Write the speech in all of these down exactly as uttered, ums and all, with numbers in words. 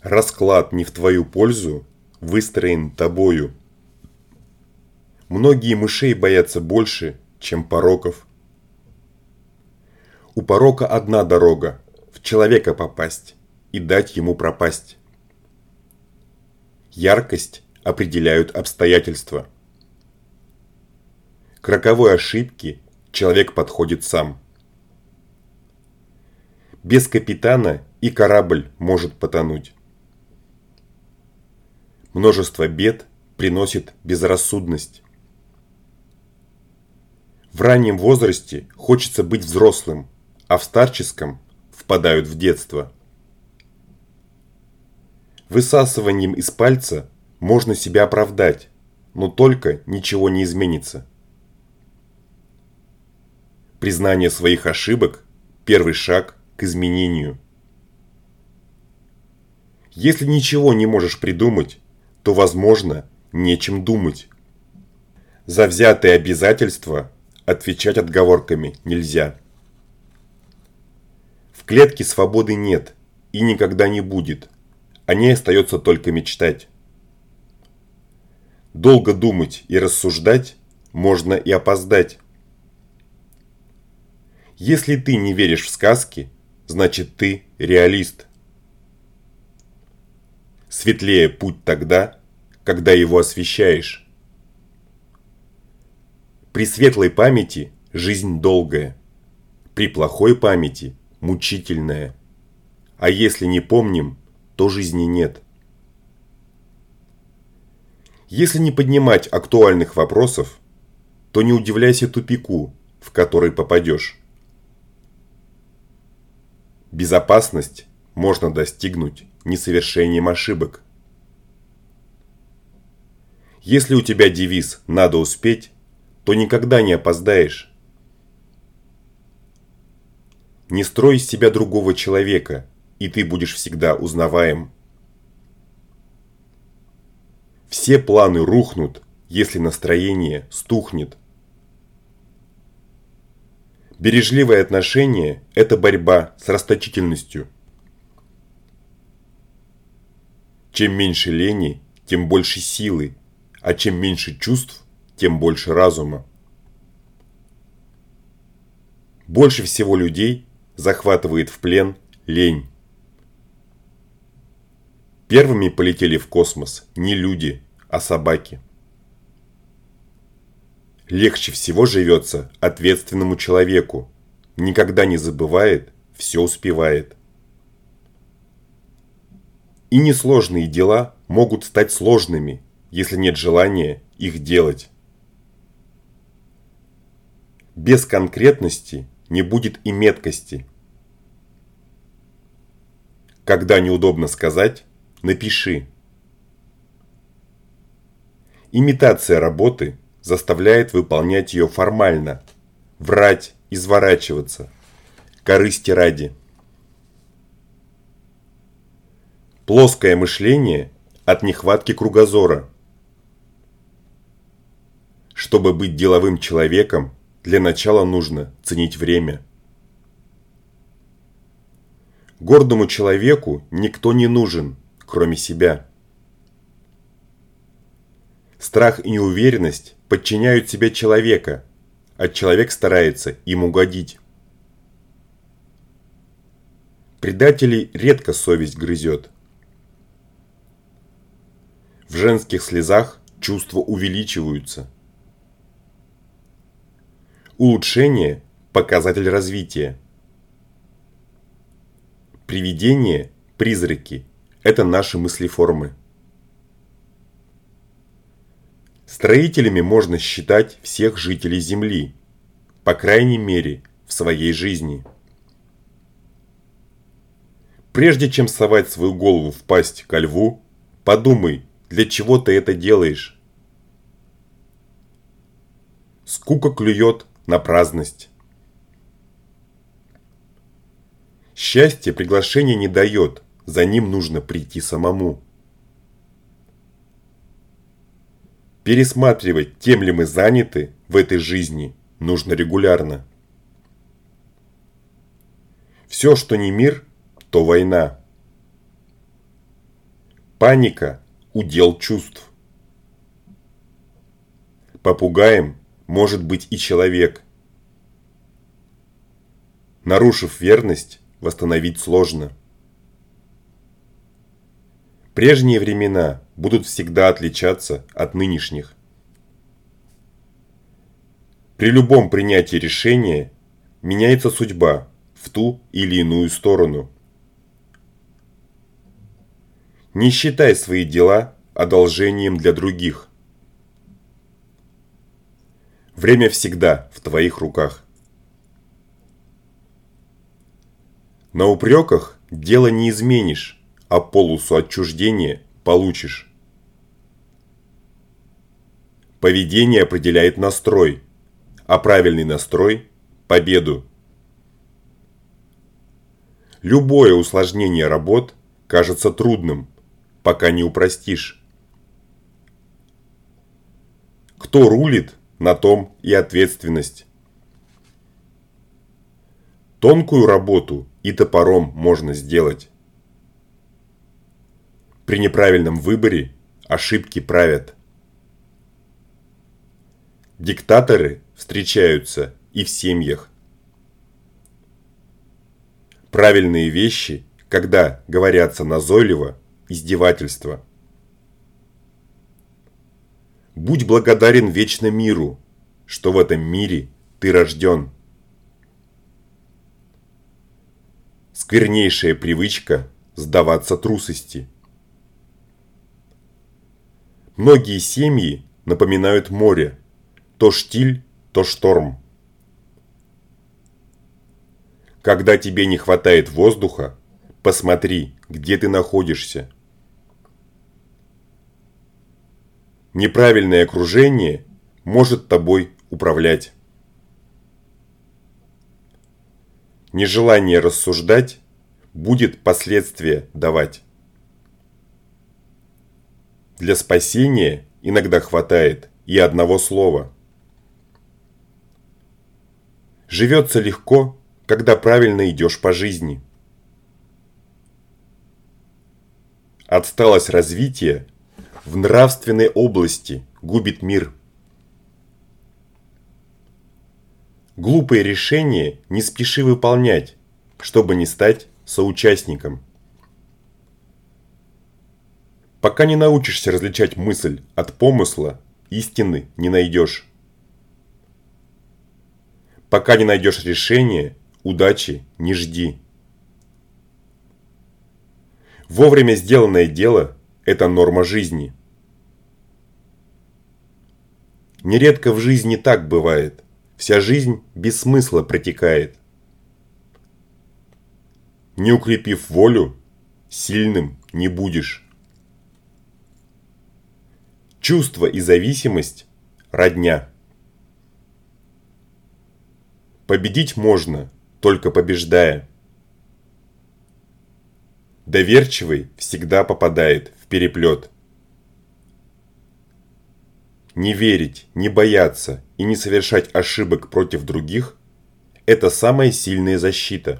Расклад не в твою пользу выстроен тобою. Многие мышей боятся больше, чем пороков. У порока одна дорога – в человека попасть и дать ему пропасть. Яркость определяют обстоятельства. К роковой ошибке человек подходит сам. Без капитана и корабль может потонуть. Множество бед приносит безрассудность. В раннем возрасте хочется быть взрослым, а в старческом впадают в детство. Высасыванием из пальца можно себя оправдать, но только ничего не изменится. Признание своих ошибок – первый шаг к изменению. Если ничего не можешь придумать, то, возможно, нечем думать. За взятые обязательства отвечать отговорками нельзя. В клетке свободы нет и никогда не будет, о ней остается только мечтать. Долго думать и рассуждать можно и опоздать. Если ты не веришь в сказки, значит ты реалист. Светлее путь тогда, когда его освещаешь. При светлой памяти жизнь долгая, при плохой памяти мучительная. А если не помним, то жизни нет. Если не поднимать актуальных вопросов, то не удивляйся тупику, в который попадешь. Безопасность можно достигнуть несовершением ошибок. Если у тебя девиз «надо успеть», то никогда не опоздаешь. Не строй из себя другого человека, и ты будешь всегда узнаваем. Все планы рухнут, если настроение стухнет. Бережливое отношение – это борьба с расточительностью. Чем меньше лени, тем больше силы, а чем меньше чувств, тем больше разума. Больше всего людей захватывает в плен лень. Первыми полетели в космос не люди, а собаки. Легче всего живется ответственному человеку. Никогда не забывает, все успевает. И несложные дела могут стать сложными, если нет желания их делать. Без конкретности не будет и меткости. Когда неудобно сказать, напиши. Имитация работы заставляет выполнять ее формально, врать, изворачиваться, корысти ради. Плоское мышление от нехватки кругозора. Чтобы быть деловым человеком, для начала нужно ценить время. Гордому человеку никто не нужен, кроме себя. Страх и неуверенность подчиняют себе человека, а человек старается им угодить. Предателей редко совесть грызет. В женских слезах чувства увеличиваются. Улучшение – показатель развития. Привидения, призраки – это наши мыслеформы. Строителями можно считать всех жителей Земли, по крайней мере, в своей жизни. Прежде чем совать свою голову в пасть ко льву, подумай, для чего ты это делаешь. Скука клюет на праздность. Счастье приглашения не дает, за ним нужно прийти самому. Пересматривать, тем ли мы заняты в этой жизни, нужно регулярно. Все, что не мир, то война. Паника – удел чувств. Попугаем может быть и человек. Нарушив верность, восстановить сложно. Прежние времена будут всегда отличаться от нынешних. При любом принятии решения меняется судьба в ту или иную сторону. Не считай свои дела одолжением для других. Время всегда в твоих руках. На упреках дело не изменишь, а полосу отчуждения получишь. Поведение определяет настрой, а правильный настрой – победу. Любое усложнение работ кажется трудным, пока не упростишь. Кто рулит, на том и ответственность. Тонкую работу и топором можно сделать. При неправильном выборе ошибки правят. Диктаторы встречаются и в семьях. Правильные вещи, когда говорятся назойливо, издевательство. Будь благодарен вечно миру, что в этом мире ты рожден. Сквернейшая привычка сдаваться трусости. Многие семьи напоминают море, то штиль, то шторм. Когда тебе не хватает воздуха, посмотри, где ты находишься. Неправильное окружение может тобой управлять. Нежелание рассуждать будет последствия давать. Для спасения иногда хватает и одного слова. Живется легко, когда правильно идешь по жизни. Отсталость развития в нравственной области губит мир. Глупые решения не спеши выполнять, чтобы не стать соучастником. Пока не научишься различать мысль от помысла, истины не найдешь. Пока не найдешь решение, удачи не жди. Вовремя сделанное дело – это норма жизни. Нередко в жизни так бывает. Вся жизнь без смысла протекает. Не укрепив волю, сильным не будешь. Чувство и зависимость – родня. Победить можно, только побеждая. Доверчивый всегда попадает в переплет. Не верить, не бояться и не совершать ошибок против других – это самая сильная защита.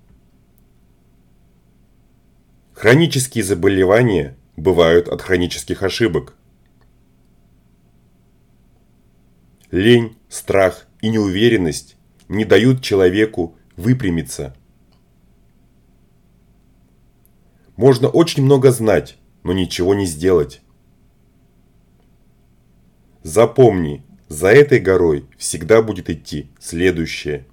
Хронические заболевания бывают от хронических ошибок. Лень, страх и неуверенность не дают человеку выпрямиться. Можно очень много знать, но ничего не сделать. Запомни, за этой горой всегда будет идти следующее.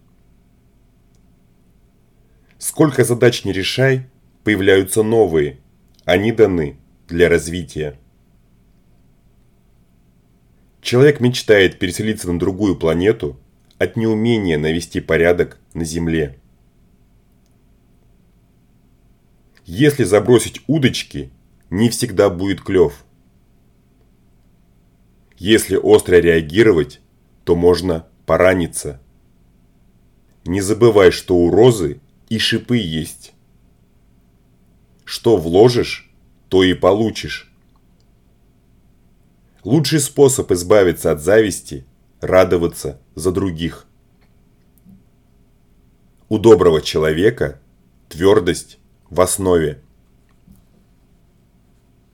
Сколько задач не решай, появляются новые, они даны для развития. Человек мечтает переселиться на другую планету от неумения навести порядок на Земле. Если забросить удочки, не всегда будет клев. Если остро реагировать, то можно пораниться. Не забывай, что у розы и шипы есть. Что вложишь, то и получишь. Лучший способ избавиться от зависти – радоваться за других. У доброго человека твердость в основе.